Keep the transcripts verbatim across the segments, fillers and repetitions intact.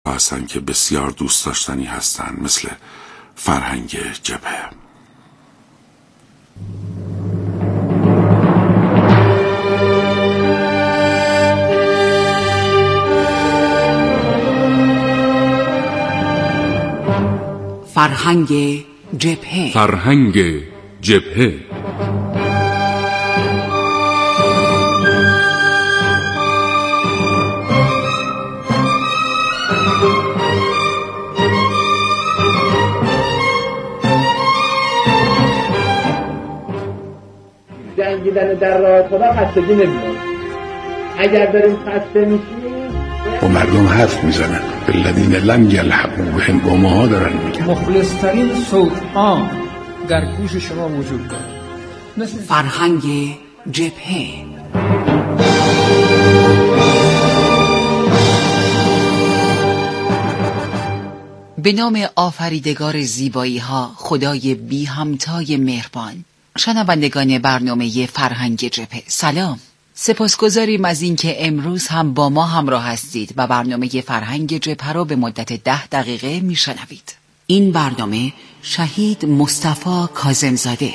هستند که بسیار دوست داشتنی هستند، مثل فرهنگ جبهه. فرهنگ جبهه. فرهنگ جبهه جنگیدن در راه خدا خستگی نمیاد. اگر داریم خسته میشیم و مردم حرف میزنن الذین لم یلحقوا بهم، و ماها دارن میگن. مخلص‌ترین صوت‌ها در گوش شما وجود دارد. مثل فرهنگ جبهه. به نام آفریدگار زیبایی ها، خدای بی همتای مهربان. شنوندگان برنامه فرهنگ جبهه، سلام. سپاسگزاریم از اینکه امروز هم با ما همراه هستید و برنامه فرهنگ جبهه را به مدت ده دقیقه میشنوید. این برنامه شهید مصطفی کاظم‌زاده.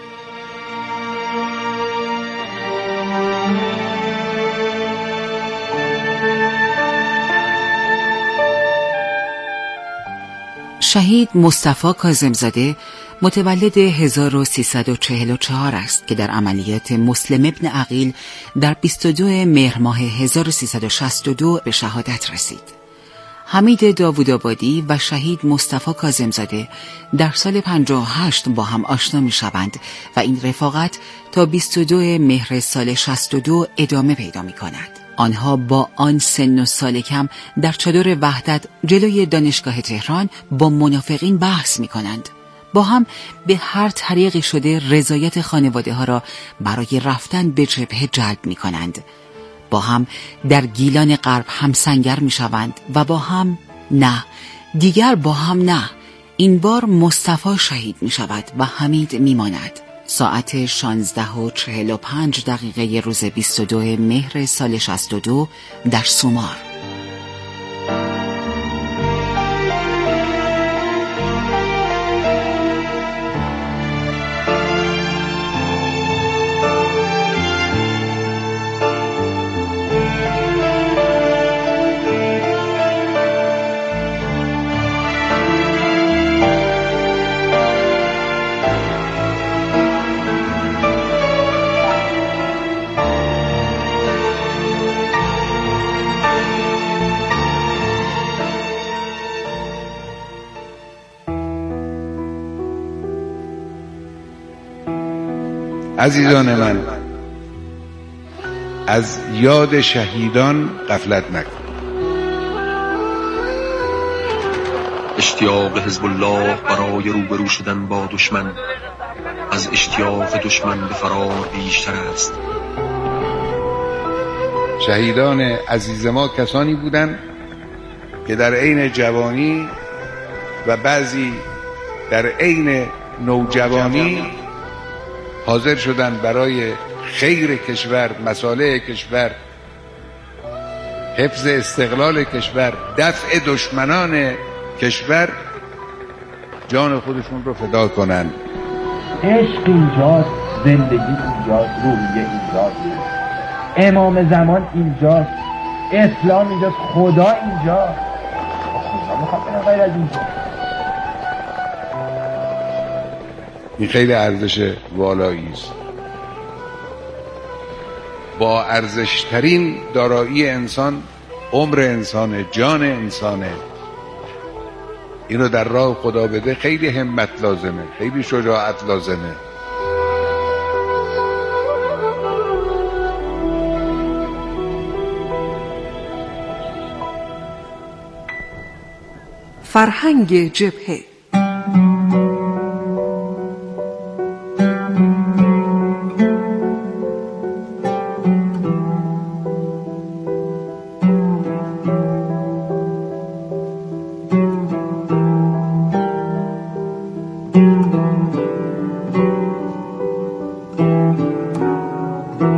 شهید مصطفی کاظم‌زاده متولد هزار و سیصد و چهل و چهار است که در عملیات مسلم ابن عقیل در بیست و دو مهر ماه هزار و سیصد و شصت و دو به شهادت رسید. حمید داوودآبادی و شهید مصطفی کاظم‌زاده در سال پنجاه و هشت با هم آشنا می شوند و این رفاقت تا بیست و دو مهر سال شصت و دو ادامه پیدا می کند. آنها با آن سن و سال کم در چادر وحدت جلوی دانشگاه تهران با منافقین بحث می کنند. با هم به هر طریقی شده رضایت خانواده ها را برای رفتن به جبهه جلب می کنند. با هم در گیلان غرب هم سنگر می شوند و با هم نه، دیگر با هم نه. این بار مصطفی شهید می شود و حمید می ماند. ساعت شانزده و چهل و پنج دقیقه روز بیست و دو مهر سال شصت و دو در سومار. عزیزان من، از یاد شهیدان غفلت نکن. اشتیاق حزب الله برای روبرو شدن با دشمن از اشتیاق دشمن به فرار بیشتر است. شهیدان عزیز ما کسانی بودند که در عین جوانی و بعضی در عین نوجوانی حاضر شدند برای خیر کشور، مصالح کشور، حفظ استقلال کشور، دفع دشمنان کشور جان خودشون رو فدا کنند. عشق اینجاست، زندگی اینجاست، روحیه اینجاست، امام زمان اینجاست، اسلام اینجاست، خدا اینجاست. خدا میخواد غیر از اینجا. این خیلی ارزش والایی است. با ارزشترین دارایی انسان عمر انسانه، جان انسانه. اینو در راه خدا بده خیلی همت لازمه، خیلی شجاعت لازمه. فرهنگ جبهه.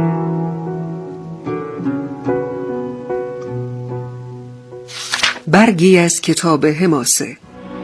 برگ برگی از کتاب حماسه.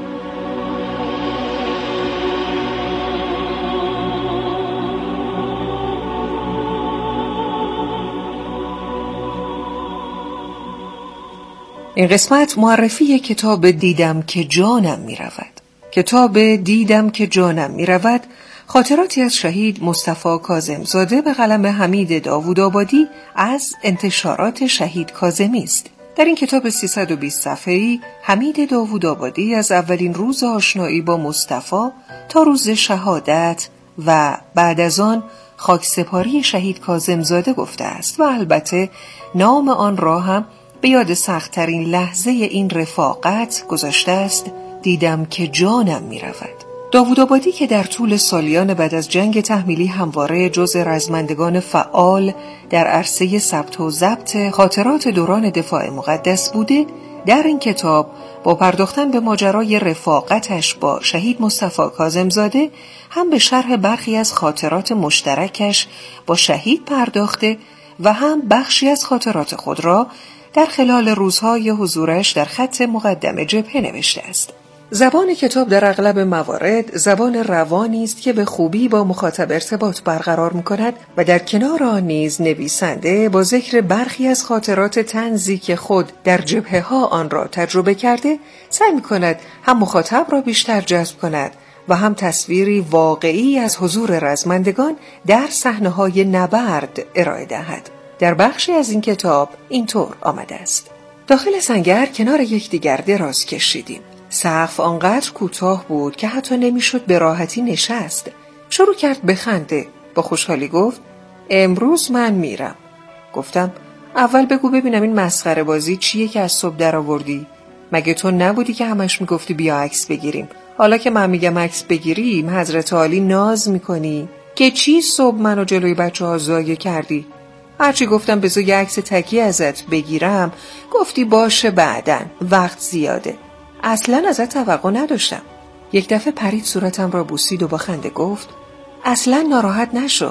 این قسمت معرفی کتاب دیدم که جانم می رود. کتاب دیدم که جانم می رود خاطراتی از شهید مصطفی کاظم‌زاده به قلم حمید داوودآبادی از انتشارات شهید کاظمی است. در این کتاب سیصد و بیست صفحه‌ای حمید داوودآبادی از اولین روز آشنایی با مصطفی تا روز شهادت و بعد از آن خاکسپاری شهید کاظم‌زاده گفته است و البته نام آن را هم به یاد سخت‌ترین لحظه این رفاقت گذاشته است: دیدم که جانم می رود. داوودآبادی که در طول سالیان بعد از جنگ تحمیلی همواره جز رزمندگان فعال در عرصه ثبت و ضبط خاطرات دوران دفاع مقدس بوده، در این کتاب با پرداختن به ماجرای رفاقتش با شهید مصطفی کاظم‌زاده هم به شرح برخی از خاطرات مشترکش با شهید پرداخته و هم بخشی از خاطرات خود را در خلال روزهای حضورش در خط مقدم جبهه نوشته است. زبان کتاب در اغلب موارد زبان روانی است که به خوبی با مخاطب ارتباط برقرار می‌کند و در کنار آن نیز نویسنده با ذکر برخی از خاطرات طنزی که خود در جبهه‌ها آن را تجربه کرده سعی می‌کند هم مخاطب را بیشتر جذب کند و هم تصویری واقعی از حضور رزمندگان در صحنه‌های نبرد ارائه دهد. در بخشی از این کتاب اینطور آمده است: داخل سنگر کنار یکدیگر دراز کشیدیم. سقف آنقدر کوتاه بود که حتی نمیشد به راحتی نشست. شروع کرد به خنده. با خوشحالی گفت: امروز من میرم. گفتم: اول بگو ببینم این مسخره بازی چیه که از صبح در آوردی؟ مگه تو نبودی که همش میگفتی بیا عکس بگیریم؟ حالا که من میگم عکس بگیریم حضرت عالی ناز میکنی که چی صبح منو جلوی بچه ها ضایع کردی؟ هرچی گفتم بذار یه عکس تکی ازت بگیرم گفتی باشه بعدن، وقت زیاده. اصلا ازت توقع نداشتم. یک دفعه پرید صورتم را بوسید و با خنده گفت: اصلا ناراحت نشو،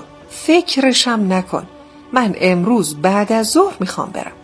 فکرشم نکن، من امروز بعد از ظهر میخوام برم.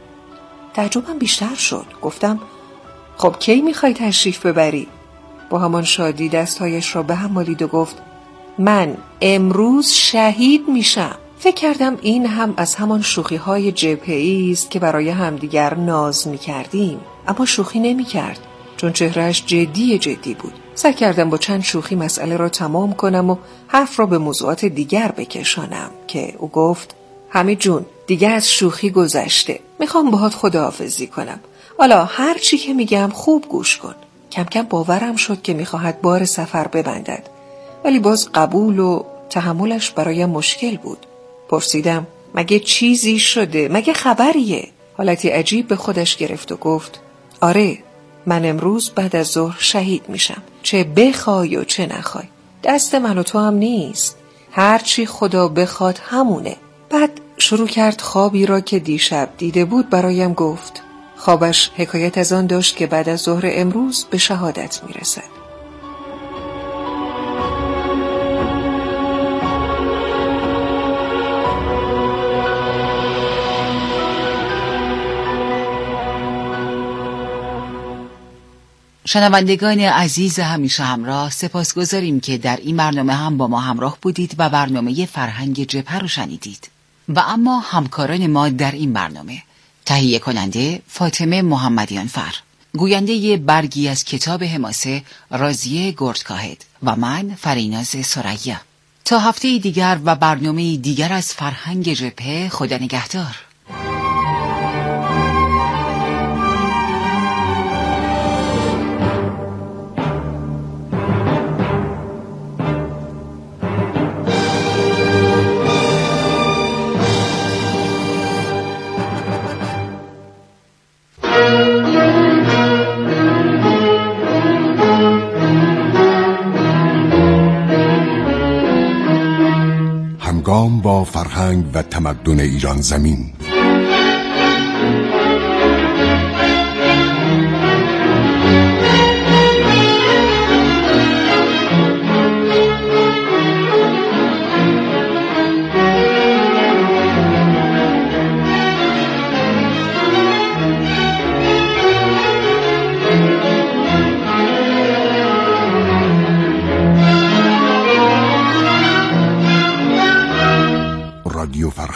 تعجبم بیشتر شد. گفتم: خب کی میخوای تشریف ببری؟ با همان شادی دستهایش را به هم مالید و گفت: من امروز شهید میشم. فکر کردم این هم از همان شوخی‌های جبهه‌ای است که برای همدیگر ناز می‌کردیم، اما شوخی نمی‌کرد چون چهرهش جدی جدی بود. سعی کردم با چند شوخی مسئله را تمام کنم و حرف را به موضوعات دیگر بکشانم که او گفت: حمید جون دیگه از شوخی گذشته، میخوام باهات خداحافظی کنم. حالا هر چی که میگم خوب گوش کن. کم کم باورم شد که میخواهد بار سفر ببندد، ولی باز قبول و تحملش برایم مشکل بود. پرسیدم: مگه چیزی شده؟ مگه خبریه؟ حالتی عجیب به خودش گرفت و گفت: آره، من امروز بعد از ظهر شهید میشم، چه بخوای و چه نخوای. دست من و تو هم نیست، هرچی خدا بخواد همونه. بعد شروع کرد خوابی را که دیشب دیده بود برایم گفت. خوابش حکایت از آن داشت که بعد از ظهر امروز به شهادت میرسد. شنوندگان عزیز همیشه همراه، سپاسگزاریم که در این برنامه هم با ما همراه بودید و برنامه فرهنگ جبهه رو شنیدید. و اما همکاران ما در این برنامه: تهیه کننده فاطمه محمدیان فر، گوینده برگی از کتاب حماسه راضیه گردکاهد و من فریناز ثریا. تا هفته دیگر و برنامه دیگر از فرهنگ جبهه، خدا نگهدار. همگام با فرهنگ و تمدن ایران زمین.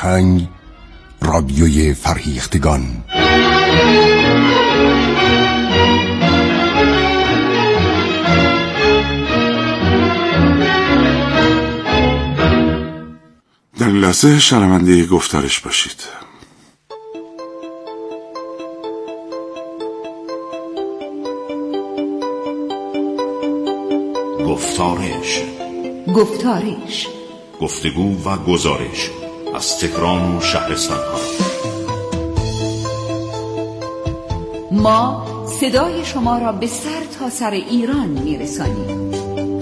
فرهنگ، رادیوی فرهیختگان. در این لحظه شنونده گفتارش باشید. گفتارش گفتارش گفتگو و گزارش از تهران و شهرستان ها. ما صدای شما را به سر تا سر ایران میرسانیم.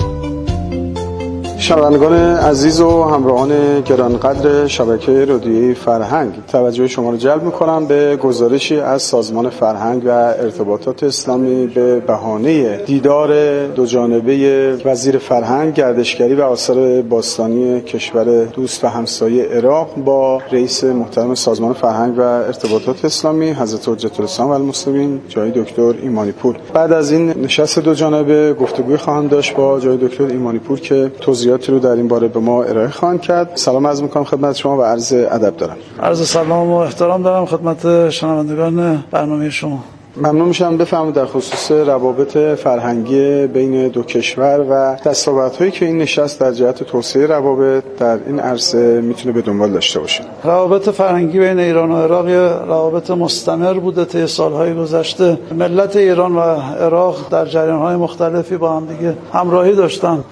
شنوندگان عزیز و همراهان گرانقدر شبکه رادیویی فرهنگ، توجه شما را جلب می‌کنم به گزارشی از سازمان فرهنگ و ارتباطات اسلامی به بهانه دیدار دوجانبه وزیر فرهنگ، گردشگری و آثار باستانی کشور دوست و همسایه عراق با رئیس محترم سازمان فرهنگ و ارتباطات اسلامی حضرت حجت الاسلام و المسلمین جناب دکتر ایمانی پور. بعد از این نشست دوجانبه گفتگوی خواهم داشت با جناب دکتر ایمانی پور که توضیحات رو در این باره به ما ارائه خواهند کرد. سلام عرض می‌کنم خدمت شما و عرض ادب دارم. عرض سلام و احترام دارم خدمت شنوندگان برنامه شما. ممنون میشم بفرمایید در خصوص روابط فرهنگی بین دو کشور و دستاوردهایی که این نشست در جهت توسعه روابط در این عرصه میتونه به دنبال داشته باشه. روابط فرهنگی بین ایران و عراق روابط مستمر بوده طی سالهای گذشته. ملت ایران و عراق در جریان‌های مختلفی با هم دیگه همراهی داشتن.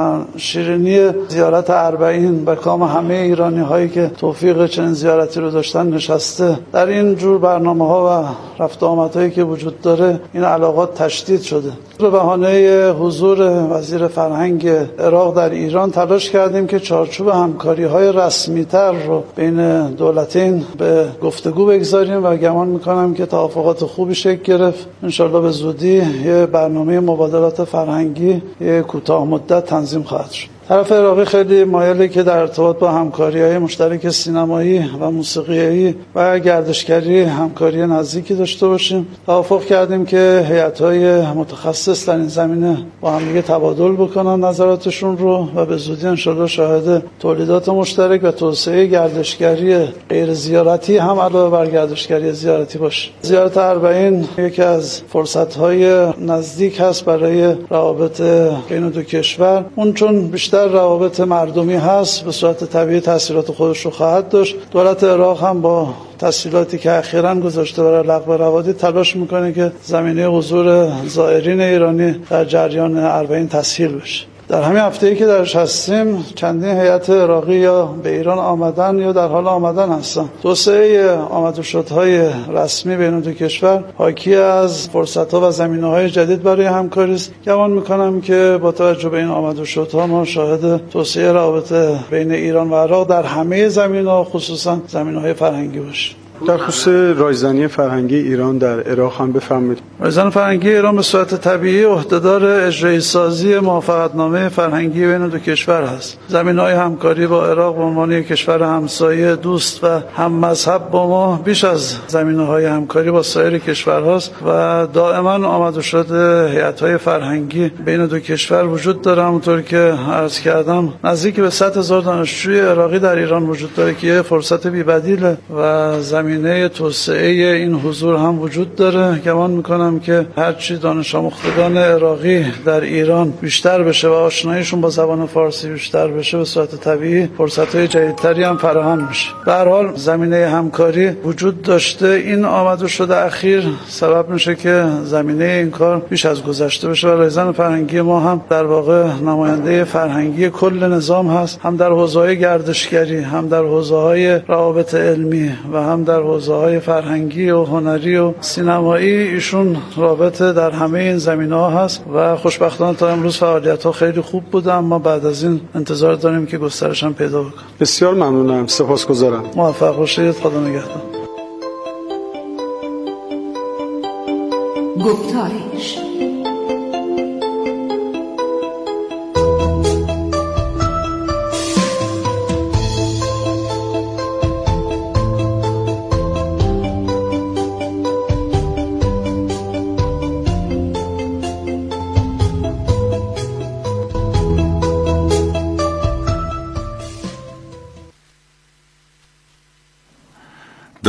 شیرینی زیارت اربعین به کام همه ایرانی‌هایی که توفیق چنین زیارتی رو داشتن نشسته. در این جور برنامه‌ها و رفت و آمدهای که وجود داره این علاقات تشدید شده. به بهانه حضور وزیر فرهنگ عراق در ایران تلاش کردیم که چارچوب همکاری‌های رسمی‌تر رو بین دولتین به گفتگو بگذاریم و گمان می‌کنم که توافقات خوبی شکل گرفت. انشالله به زودی یه برنامه مبادلات فرهنگی یه کوتاه مدت تنظیم خواهد شد. طرف عراقی خیلی مایله که در ارتباط با همکاری‌های مشترک سینمایی و موسیقیایی و گردشگری همکاری نزدیکی داشته باشیم. توافق کردیم که هیئت‌های متخصص در این زمینه با هم دیگه تبادل بکنن نظراتشون رو و به زودی انشالله شاهد تولیدات مشترک و توسعه گردشگری غیر زیارتی هم علاوه بر گردشگری زیارتی باشه. زیارت اربعین یکی از فرصت‌های نزدیک هست برای روابط بین دو کشور. اون چون بیشتر روابط مردمی هست به صورت طبیعی تاثیرات خودش رو خواهد داشت. دولت عراق هم با تسهیلاتی که اخیراً گذاشته برای لغو روادید تلاش میکنه که زمینه حضور زائرین ایرانی در جریان اربعین تسهیل بشه. در همین هفته‌ای که درش هستیم چندین هیئت عراقی یا به ایران آمدن یا در حال آمدن هستن. توسعه آمد و شدهای رسمی بین دو کشور حاکی از فرصت‌ها و زمینه‌های جدید برای همکاری است. گمان می‌کنم که با توجه به این آمد و شدها ما شاهد توسعه روابط بین ایران و عراق در همه زمینه‌ها خصوصا زمینه‌های فرهنگی باشیم. در خصوص رایزنی فرهنگی ایران در عراق هم بفرمایید. رایزنی فرهنگی ایران به صورت طبیعی عهدهدار اجرایی سازی موافقتنامه فرهنگی بین دو کشور است. زمینه‌های همکاری با عراق به عنوان یک کشور همسایه دوست و هم مذهب با ما بیش از زمینه‌های همکاری با سایر کشورهاست و دائما آمد و شد هیئت‌های فرهنگی بین دو کشور وجود داره. همونطور که عرض کردم نزدیک به صد هزار دانشجوی عراقی در ایران وجود داره که یه فرصت بی‌بدیله و زمین زمینه توسعه این حضور هم وجود داره. گمان میکنم که هرچی دانش آموختگان عراقی در ایران بیشتر بشه و آشناییشون با زبان فارسی بیشتر بشه به صورت طبیعی فرصت‌های جدیدتری هم فراهم میشه. به هر حال زمینه همکاری وجود داشته. این آمد و شده اخیر سبب میشه که زمینه این کار بیش از گذشته بشه و رایزن فرهنگی ما هم در واقع نماینده فرهنگی کل نظام هست، هم در حوزه‌های گردشگری، هم در حوزه‌های روابط علمی و هم در حوزه‌های فرهنگی و هنری و سینمایی. ایشون رابطه در همه این زمینه‌ها هست و خوشبختانه تا امروز فعالیت‌ها خیلی خوب بوده، اما بعد از این انتظار داریم که گسترش هم پیدا بکنه. بسیار ممنونم، سپاسگزارم. موفق باشید. خدا نگهدار. گفتارش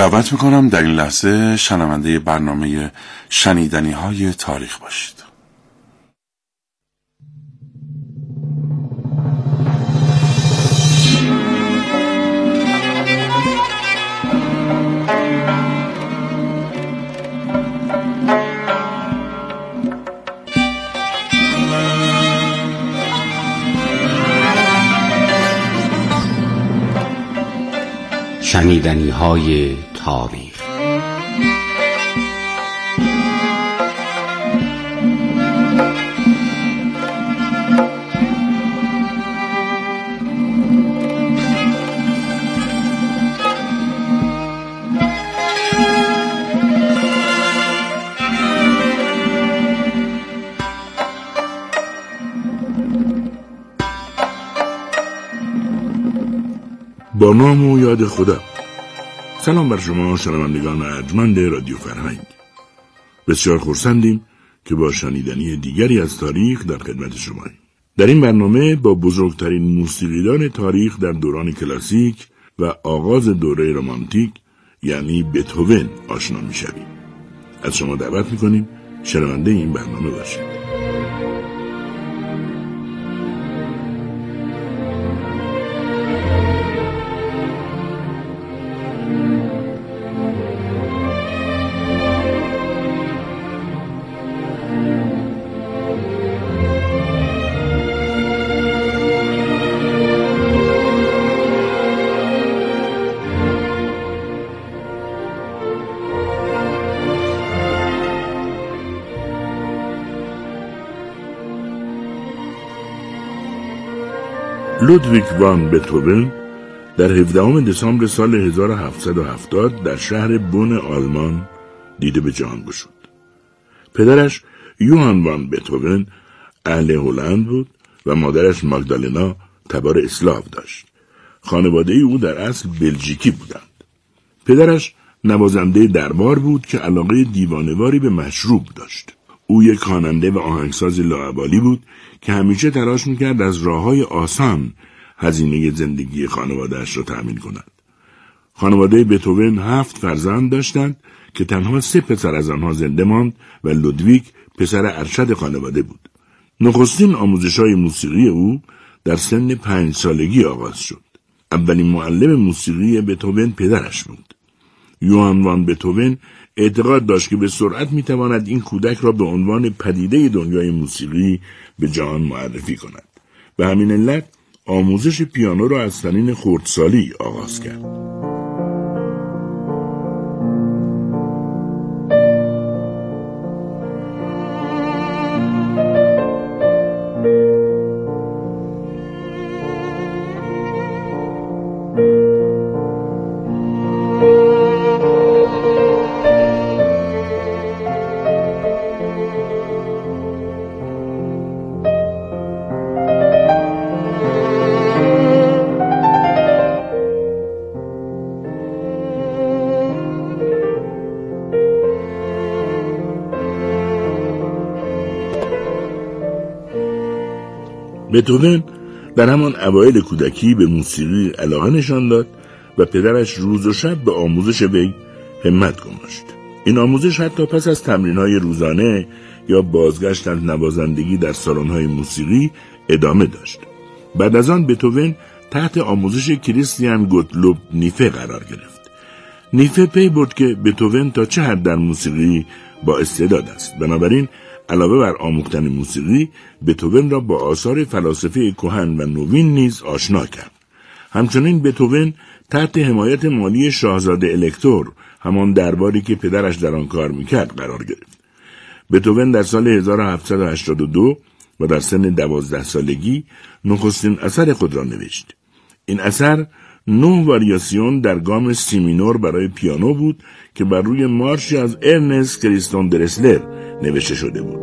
دعوت میکنم در این لحظه شنونده برنامه شنیدنی های تاریخ باشید. شنیدنی های تاریخ. با نام و یاد خدا. سلام بر شما شنوندگان ارجمند رادیو فرهنگ. بسیار خرسندیم که با شنیدنی دیگری از تاریخ در خدمت شماییم. در این برنامه با بزرگترین موسیقیدان تاریخ در دوران کلاسیک و آغاز دوره رمانتیک یعنی بتهوون آشنا می‌شویم. از شما دعوت می‌کنیم شنونده این برنامه باشید. لودویگ وان بتهوون در هفدهم دسامبر سال هزار و هفتصد و هفتاد در شهر بون آلمان دیده به جهان گشود. پدرش یوهان وان بتهوون اهل هلند بود و مادرش ماگدالنا تبار اسلاو داشت. خانواده او در اصل بلژیکی بودند. پدرش نوازنده دربار بود که علاقه دیوانه‌واری به مشروب داشت. او یک خواننده و آهنگساز لاابالی بود که همیشه تلاش میکرد از راههای آسان هزینه زندگی خانواده‌اش را تأمین کند. خانواده بتهوون هفت فرزند داشتند که تنها سه پسر از آنها زنده ماند و لودویگ پسر ارشد خانواده بود. نخستین آموزش‌های موسیقی او در سن پنج سالگی آغاز شد. اولین معلم موسیقی بتهوون پدرش بود. یوهان وان بتهوون اعتقاد داشت که به سرعت میتواند این کودک را به عنوان پدیده دنیای موسیقی به جهان معرفی کند. به همین علت آموزش پیانو را از سنین خردسالی آغاز کرد. بتهوون در همان اوایل کودکی به موسیقی علاقه نشان داد و پدرش روز و شب به آموزش وی همت گماشت. این آموزش حتی پس از تمرین‌های روزانه یا بازگشت از نوازندگی در سالن‌های موسیقی ادامه داشت. بعد از آن بتهوون تحت آموزش کریستیان گوتلوب نیفه قرار گرفت. نیفه پی برد که بتهوون تا چه حد در موسیقی با استعداد است. بنابراین علاوه بر آموختن موسیقی، بتهوون را با آثار فلاسفه کهن و نوین نیز آشنا کرد. همچنین بتهوون تحت حمایت مالی شاهزاده الکتور، همان درباری که پدرش در آن کار میکرد، قرار گرفت. بتهوون در سال هزار و هفتصد و هشتاد و دو و در سن دوازده سالگی نخستین اثر خود را نوشت. این اثر نه واریاسیون در گام سی مینور برای پیانو بود که بر روی مارشی از ارنست کریستون درسلر نوشته شده بود.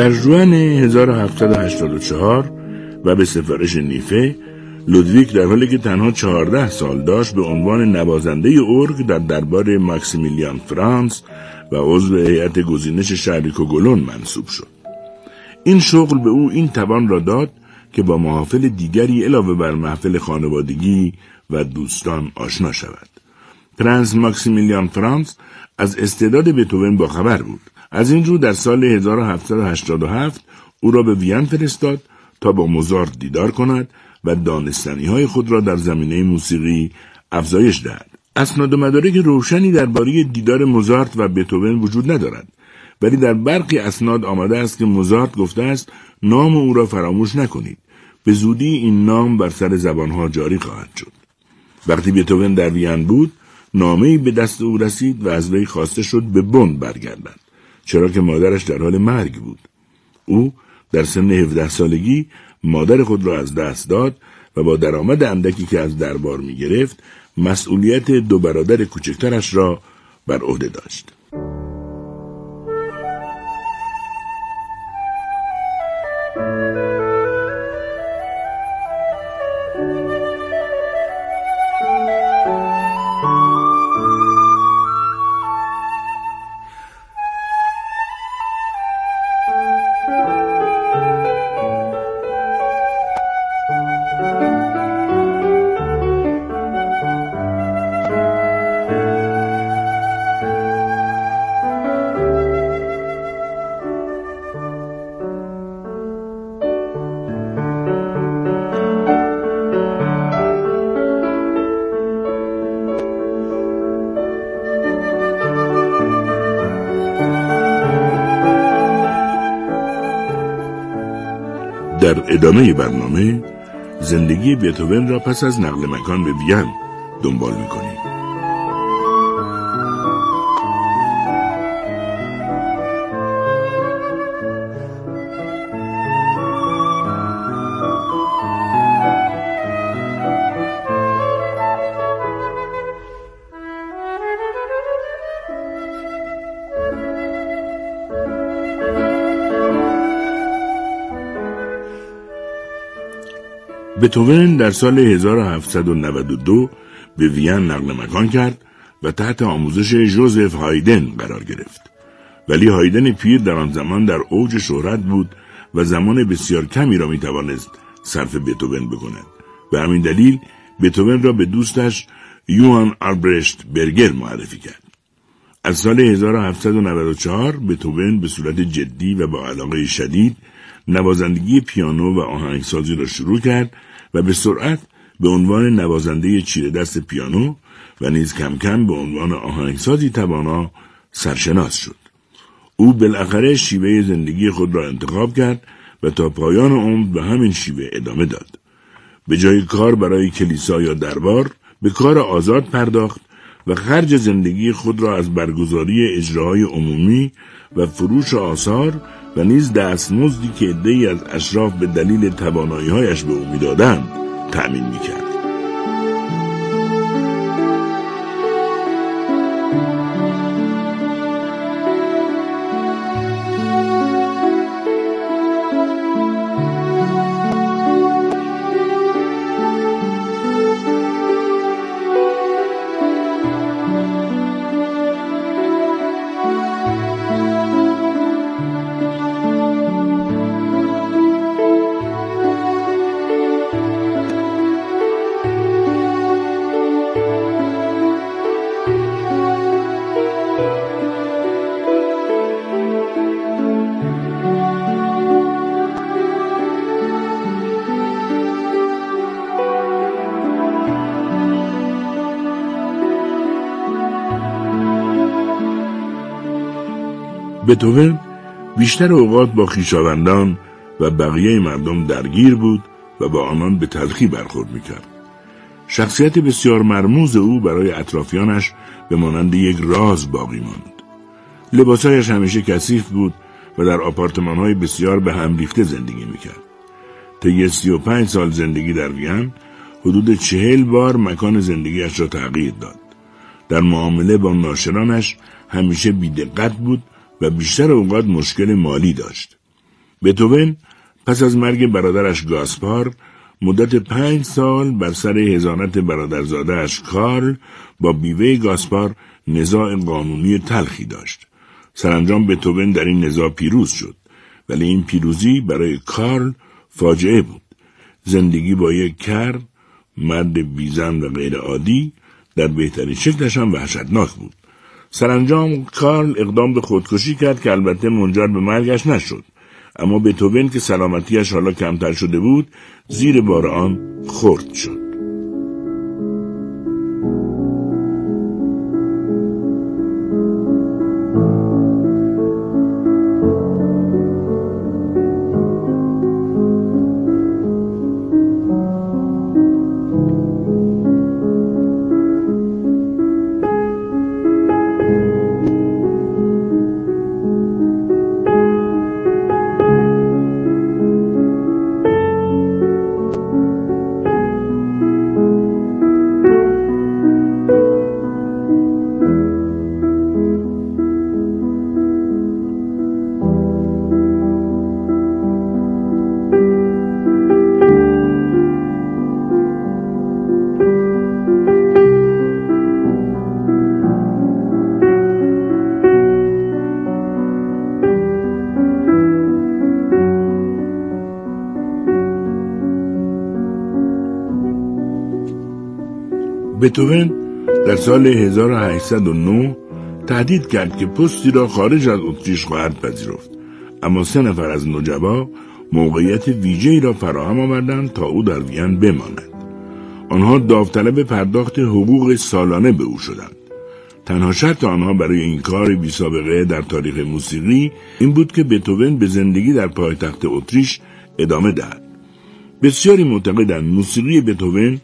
در ژوئن هزار و هفتصد و هشتاد و چهار و به سفارش نیفه، لودویک در حالی که تنها چهارده سال داشت به عنوان نوازنده ارگ در دربار ماکسیمیلیان فرانس و عضو هیئت گزینش شهر کوگولون منصوب شد. این شغل به او این توان را داد که با محافل دیگری علاوه بر محفل خانوادگی و دوستان آشنا شود. پرنس ماکسیمیلیان فرانس از استعداد بتوون با خبر بود. از این رو در سال هزار و هفتصد و هشتاد و هفت او را به وین فرستاد تا با موزارت دیدار کند و دانستنی‌های خود را در زمینه موسیقی افزایش دهد. اسناد و مدارک روشنی درباره دیدار موزارت و بتوون وجود ندارد، ولی در برخی اسناد آمده است که موزارت گفته است نام او را فراموش نکنید. به زودی این نام بر سر زبانها جاری خواهد شد. وقتی بتوون در وین بود، نامه‌ای به دست او رسید و از وی خواسته شد به بن برگردد، چرا که مادرش در حال مرگ بود. او در سن هفده سالگی مادر خود را از دست داد و با درآمد اندکی که از دربار می گرفت مسئولیت دو برادر کوچکترش را بر عهده داشت. در ادامه برنامه زندگی بتوون را پس از نقل مکان به وین دنبال می‌کنیم. بتوون در سال هزار و هفتصد و نود و دو به وین نقل مکان کرد و تحت آموزش ژوزف هایدن قرار گرفت. ولی هایدن پیر در آن زمان در اوج شهرت بود و زمان بسیار کمی را می توانست صرف بتوون بکند و همین دلیل بتوون را به دوستش یوهان آلبرشت برگر معرفی کرد. از سال هزار و هفتصد و نود و چهار بتوون به صورت جدی و با علاقه شدید نوازندگی پیانو و آهنگسازی را شروع کرد و به سرعت به عنوان نوازنده چیره دست پیانو و نیز کم کم به عنوان آهنگسازی توانا سرشناس شد. او بالاخره شیوه زندگی خود را انتخاب کرد و تا پایان عمر به همین شیوه ادامه داد. به جای کار برای کلیسا یا دربار به کار آزاد پرداخت و خرج زندگی خود را از برگزاری اجراهای عمومی و فروش آثار و نیز دستمزدی که عده‌ای از اشراف به دلیل توانایی‌هایش به او می‌دادند تأمین می‌کرد. بتوون بیشتر اوقات با خویشاوندان و بقیه مردم درگیر بود و با آنان به تلخی برخورد میکرد. شخصیت بسیار مرموز او برای اطرافیانش به مانند یک راز باقی ماند. لباسایش همیشه کثیف بود و در آپارتمان‌های بسیار به هم ریخته زندگی میکرد. طی سی و پنج سال زندگی در وین حدود چهل بار مکان زندگیش را تغییر داد. در معامله با ناشرانش همیشه بی‌دقت بود و بیشتر اوقات مشکل مالی داشت. بتوون پس از مرگ برادرش گاسپار مدت پنج سال بر سر حضانت برادرزاده‌اش کارل با بیوه گاسپار نزاع قانونی تلخی داشت. سرانجام بتوون در این نزاع پیروز شد، ولی این پیروزی برای کارل فاجعه بود. زندگی با یک کر، مرد بیزن و غیر عادی، در بهترین شکلش هم وحشتناک بود. سرانجام کارل اقدام به خودکشی کرد که البته منجر به مرگش نشد، اما بتوون که سلامتیش حالا کمتر شده بود زیر بار آن خرد شد. بتوون در سال هزار و هشتصد و نه تهدید کرد که پستی را خارج از اتریش خواهد پذیرفت، اما سه نفر از نجبا موقعیت ویژه‌ای را فراهم آوردند تا او در وین بماند. آنها داوطلب پرداخت حقوق سالانه به او شدند. تنها شرط آنها برای این کار بی سابقه در تاریخ موسیقی این بود که بتوون به زندگی در پایتخت اتریش ادامه دهد. بسیاری معتقدند موسیقی بتوون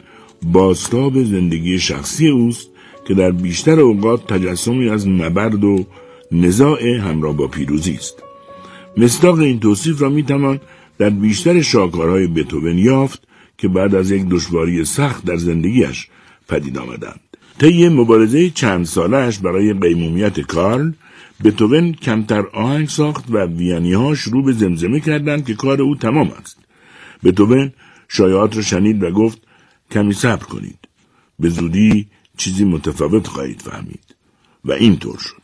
بازتاب زندگی شخصی اوست که در بیشتر اوقات تجسمی از نبرد و نزاع همراه با پیروزی است. مصداق این توصیف را میتوان در بیشتر شاهکارهای بتوون یافت که بعد از یک دشواری سخت در زندگیش پدید آمدند. طی مبارزه چند ساله‌اش برای قیمومیت کارل، بتوون کمتر آهنگ ساخت و وینی‌ها شروع به زمزمه کردند که کار او تمام است. بتوون شایعات را شنید و گفت کمی صبر کنید، به زودی چیزی متفاوت خواهید فهمید، و اینطور شد.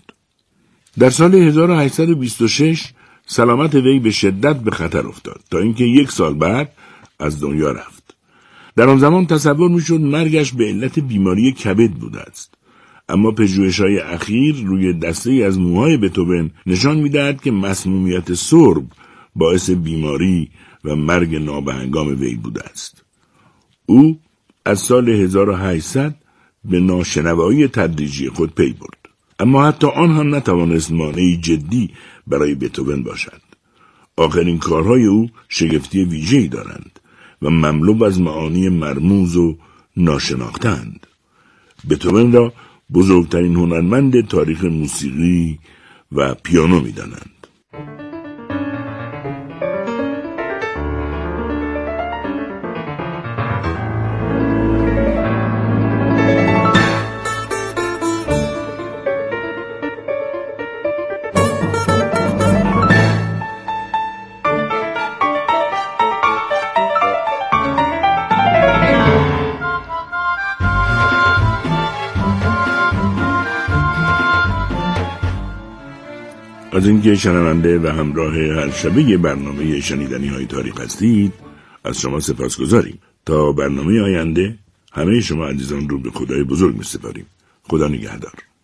در سال هزار و هشتصد و بیست و شش سلامت وی به شدت به خطر افتاد تا اینکه یک سال بعد از دنیا رفت. در آن زمان تصور میشد مرگش به علت بیماری کبد بوده است، اما پژوهش‌های اخیر روی دسته‌ای از موهای بتوون نشان می‌دهد که مسمومیت سرب باعث بیماری و مرگ نابهنگام وی بوده است. او از سال هزار و هشتصد به ناشنوایی تدریجی خود پی برد، اما حتی آن هم نتوانست مانعی جدی برای بتوون باشد. آخرین کارهای او شگفتی ویژه‌ای دارند و مملو از معانی مرموز و ناشناختند. بتوون را بزرگترین هنرمند تاریخ موسیقی و پیانو می‌دانند. از اینکه شنونده و همراه هر شبه برنامه شنیدنی های تاریخ هستید از شما سپاسگزاریم. تا برنامه آینده همه شما عزیزان رو به خدای بزرگ می‌سپاریم. خدا نگهدار.